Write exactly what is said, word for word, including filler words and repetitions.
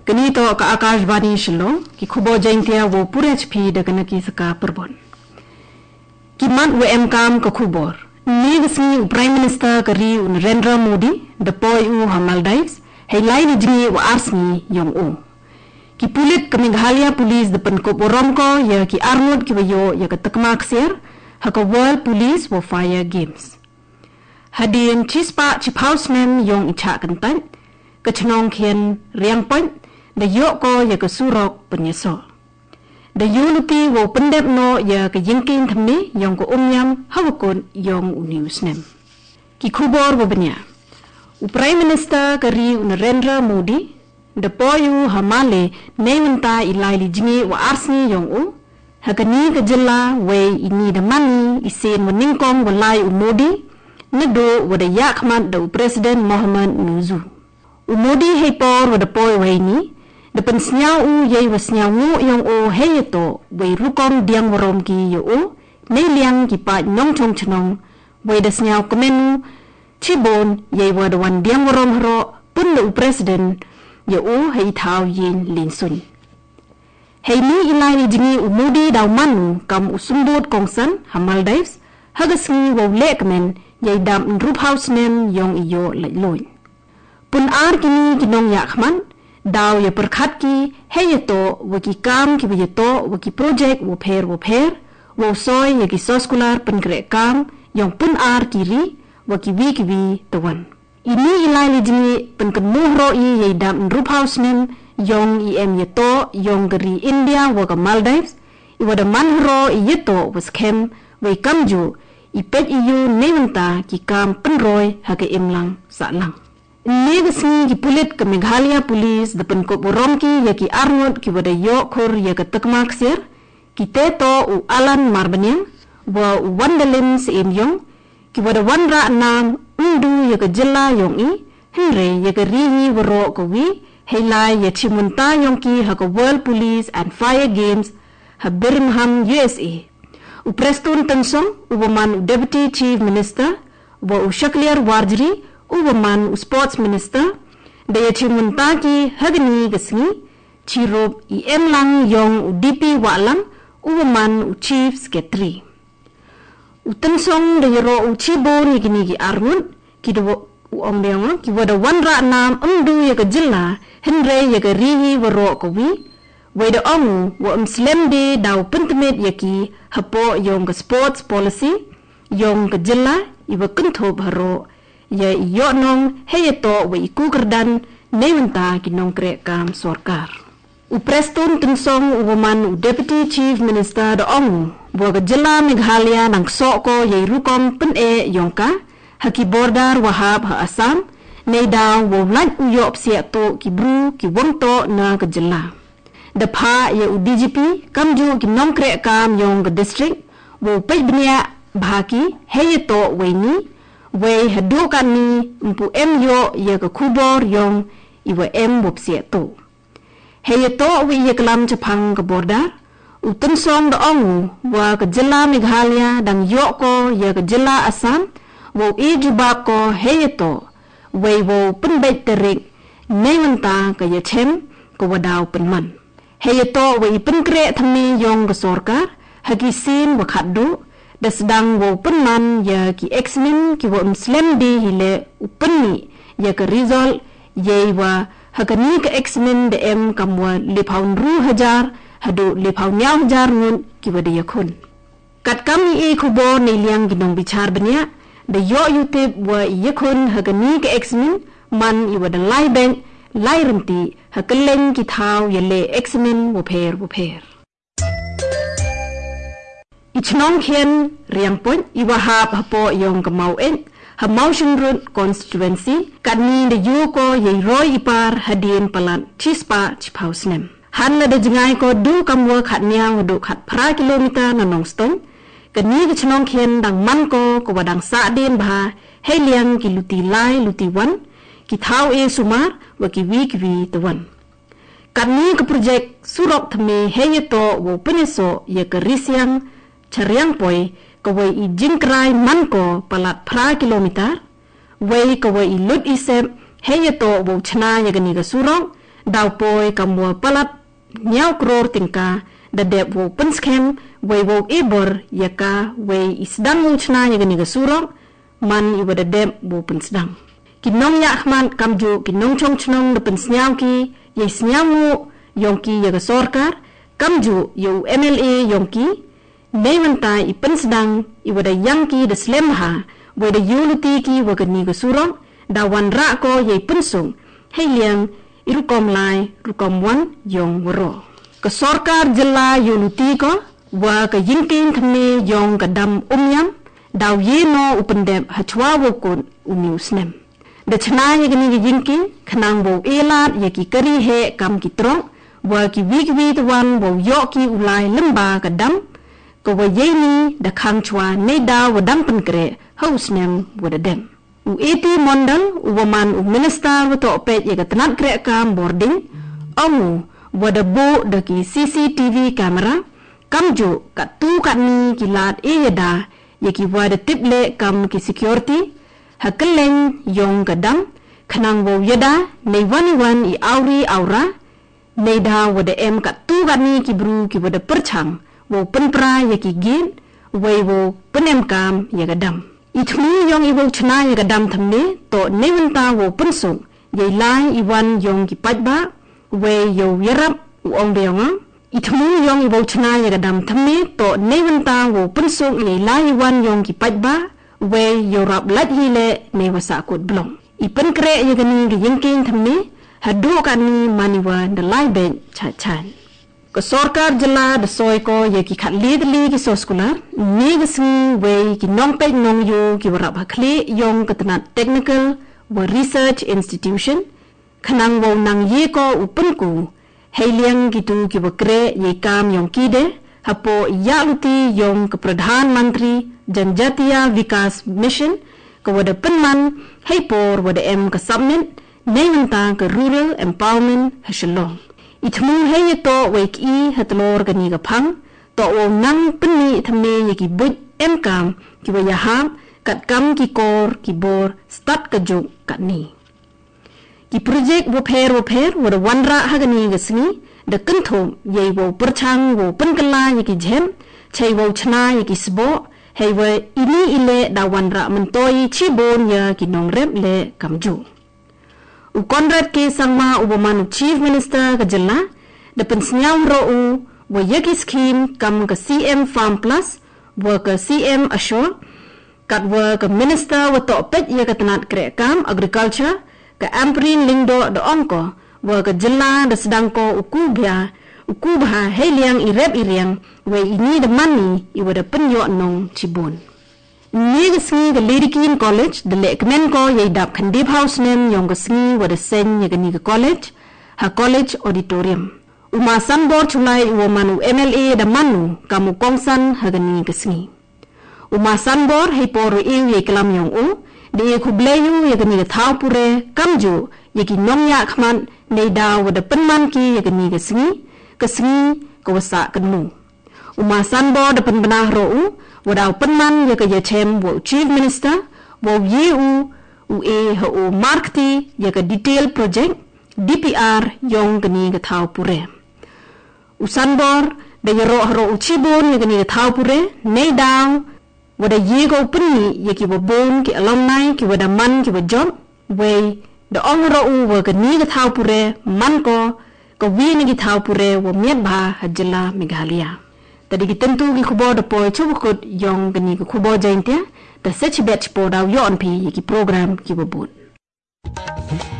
Kini to ka Akashvani shilo ki khubo jaintia wo pure H P de kana ki saka perbon. Ki man wo em kam ka khubor. Ni gisni Prime Minister kari Narendra Modi de poi u Maldives hay lai ni jingi wa arsni yong u. Ki pulit ka Meghalaya Police de penkop borom ko ya ki Arnold ki wayo ya ka takmak ser ha ka World Police wo Fire Games. Hadin chispa chip house nem yong icha kantan ka chnong khen riang point da yo ko ya ka surok penyeso. Da unity wo pendep no ya ka yingkin thamni yong ko umyam hawakon yong news nem. Ki khubor wo benya. U Prime Minister kari Narendra Modi da poyu hamale newanta ilaili jingi wa arsni yong u hakani ka jilla we ini da mani isen wa ningkong wa lai u Modi nado wa da yakman da u President Mohamed Nuzu. U Modi hay por wa da poy we ni da pen snyau u yei wa snyau ngu yong u hey to we rukom diang warom ki yo u nei liang ki pa nyong chong chnong we da snyau komenu chibon yei wa da wan diang warom hro pun da u President yo u hay thao yin lin sun. Hay ni ilai ni jingi u Modi daw manu kam u sumbut kongsan ha Maldives hagasngi wo lekmen yei dam rup house nem yong iyo lai loin. Pun ar kini kinong yakman daw ya perkhat ki heyeto waki kam ki beyeto waki project wo pher wo pher wo soy ya ki soskular penkre kam yong pun ar kiri waki wi ki wi tawan. Ini ilai li jingi penkemuh ro i yei dam rup house nem yong i em yeto yong geri India wo ka Maldives i wada man ro i yeto was kem wei kamju i pet iyu neventa ki kam penroy ha ke imlang sa lang. Ni gisni ki pulit ka Meghalaya Police da penkop borom ki ya ki Arnold ki wada yo khur ya ka takmak ser ki teto u Alan Marbanyang wa Wandalin se im yong ki wada wanra nam undu ya ka jilla yong i henre ya ka rihi waro ko wi helai ya chimunta yong ki ha ka World Police and Fire Games ha Birmingham U S A. U Preston Tensong u waman u Deputy Chief Minister wa u Shakliar Warjri u waman u Sports Minister da ya chimunta ki hagni gasngi chirop i emlang yong u D P walang u waman u Chief Secretary. U Tensong da yaro u chibo ni gini ki Arnold ki do u ombeong ki wada wanra nam umdu ya ka jilla henre ya ka rihi waro ko wi wai da ongu wa um slemde daw pentmet ya ki hapo yong ka sports policy yong ka jilla iwa kunthop haro ya iyo nong heyeto wa iku kerdan newenta ki nong kre kam sorkar. U Preston Tensong u waman u Deputy Chief Minister da ongu wa ka jilla Meghalaya nang sok ko yei rukom pen e yong ka haki bordar wahab ha Assam nei daw wo lan u yop sia to ki bru ki wongto na ka jilla. Da pha ye u D G P kamju ki nongkre kam yong ka district wo pej bnia bhaki heyeto weini we hadu kan ni mpu em yo ye ka khubor yong iwa em wop sia to. Heyeto we ye kalam chapang ka bordar u Tensong da ongu wa ka jilla Meghalaya dang yo ko ye ka jilla Assam wo i jubab ko heyeto wei wo penbait terik newenta ka ye chem ko wadaw penman. Heyeto wei penkre thami yong ka sorkar hagi sin wa khaddu da sedang wo penman ya ki exmin ki wo muslim di hile upenni ya ka result ye wa hagani ka exmin de em kamwa lipaun ru hajar hadu lipaun nyaw hajar ngun ki wada yakun. Kat kami e kubo ni liang ginong bichar benya da yo YouTube wa yakun hagani ka exmin man i wada lai bank lai renti hakaleng ki thau yale exmin wo pher wo pher. Ichnong khen riang point i wahab hapo yong kamau en ha Mountain Road constituency kadni de yuko ye roy ipar hadin palan chispa chiphausnem. Han la de jingai ko du kamwa khat nyang du khat pra kilometer na nongstong kani ke chnong khen dang man ko ko wadang sa din bha he liang ki luti lai luti wan ki thau e sumar wa ki wi ki wi tawan. Kani ke project surok thame he ye to wo peneso ye ke risyang chariang poi ko wei i jingkrai man ko palat pra kilometer wei ko wei i lut isem he ye to wo chna ye gani ga surok đào poi cầm mùa palat nhau kror tingka da dep wo penskem we wo ibor yaka we isdang uchna yagani gasurok man iwa da dep wo pensdang kinong ya ahman kamju kinong chong chnong da pensnyam ki ye snyamu yongki yaga sorkar kamju yo M L A yongki neventai i pensdang iwa da yangki da slemha we da unity ki wagani gasurok da wan ra ko ye pensung hei liang irukom lai rukom wan yong waro ke sorkar jela unity ko wa ke yingking khme yong ka dam umyam daw ye no upendep hachwa wokun umiusnem de chna ye gni yingking khnang bo elat ye ki kari he kam ki trong wa ki wik wi wan bo yo ki ulai lemba ka dam ko wa ye ni de khang chwa ne da wa dam pen kre hausnem wa de dem u eti mondal u waman u minister wa to pe ye ka tanat kre kam boarding amu wada bo da ki C C T V camera kamjo ka tu ka ni ki lat e yada ye ki wada tiple kam ki security hakeleng yong kadam khanang wo yada nei wani wan i auri aura nei da wada em ka tu ka ni ki bru ki wada perchang wo penpra ye ki gin wei wo penem kam ye kadam itmu yong i wo chna ye kadam thamne to nevanta wo pensung ye lai i wan yong ki pajba we yo yarap u ong beonga itmu yong i bo chna ya dam thamme to nevanta wo pensung le lai wan yong ki pajba we yo rap lat hi le ne wasa kut blong i pen kre ya gani gi yingking thamme hadu kan ni maniwa de lai ben cha chan ko sorkar jela de soy ko ye ki khat le de ki so skula ni gsing we ki nong pe nong yo ki rap hakle yong katna technical wa research institution khanang wo nang ye ko upun ku heiliang gitu ki bakre ye kam yong ki de hapo yaluti yong ke pradhan mantri janjatiya vikas mission ko wada penman hei por wada em ka submit nevanta ka rural empowerment hashalong itmu hei to wek i hatlor ka ni ka phang to wo nang penni thamme ye ki buj em kam ki wa yaham kat kam ki kor ki bor start ka juk ka ni ki project wo pher wo pher wo wanra hagani gasni de kanthom ye wo perchang wo penkala ye ki jem chei wo chna ye ki sbo hei we ini ile da wanra mentoi chibon ya ki nongrep le kamju u konrad ke sangma uboman chief minister ka jilla de pensnyam ro u wo ye ki scheme kam ka C M farm plus wo ka C M assure kat wo ka minister wo to pet ye ka tanat kre kam agriculture ka amprin lingdo do ongko wa ka jilla da sedangko ukubya ukubha heliang irep iriang we ini the money i wada penyo nong chibon ni gsni the Ladikin college the lekmen ko ye dap khandip house nem yong gsni wada sen ye gni college ha college auditorium uma sanbor chulai wo manu M L A da manu kamu kongsan ha gni gsni uma sanbor he por e ye klam yong u de ku bleyu ye gni thau pure kamju ye ki nongya khman nei da wada penman ki ye gni gsni gsni ko wasa kanu uma sanbo de penbana ro u wada penman ye ka ye chem wo chief minister wo ye u u e ho u markti ye ka detail project D P R yong gni ga thau pure u sanbor de ye ro ro u chibon ye gni ga thau pure nei da wada ye go penni ye ki bo bon ki alumni ki wada man ki bo job we the ongro u wa ka ni ga thau pure man ko ko wi ni gi thau pure wo miet ba hajla meghalaya tadi ki tentu ki khubo de po chu ko yong gni ko khubo jainte ta sech bet po daw yon phi ki program ki bo bon